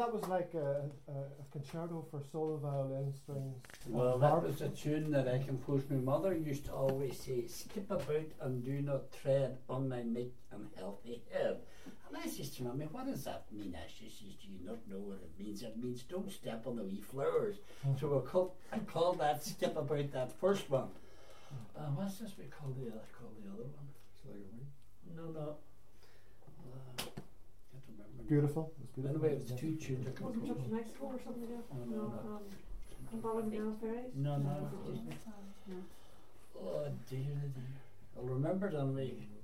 that was like a concerto for solo violin strings. Well, and that harp. was a tune that I composed. My mother used to always say, "Skip about and do not tread on my meek and healthy head." And I says to Mummy, "What does that mean?" She says, "Do you not know what it means? It means don't step on the wee flowers." So I called that "Skip About," that first one. What's this we call the other one? No. Can't remember. Beautiful. It was beautiful. Anyway, it was two tunes I Wasn't composed. Just Mexico or something else? No. Ballad Fairies? No. No. Oh dear. I'll remember it anyway.